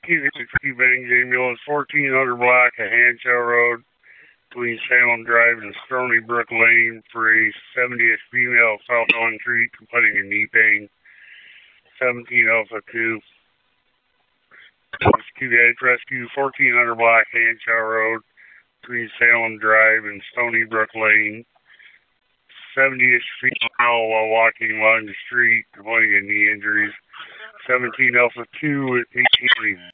Keep Ambulance 1400 block of Hanshaw Road between Salem Drive and Stony Brook Lane for a 70th female fell on street complaining of knee pain. 17 Alpha 2. Rescue 1400 block Hanshaw Road between Salem Drive and Stony Brook Lane. 70th female while walking along the street complaining of knee injuries. 17 Alpha 2 at 18.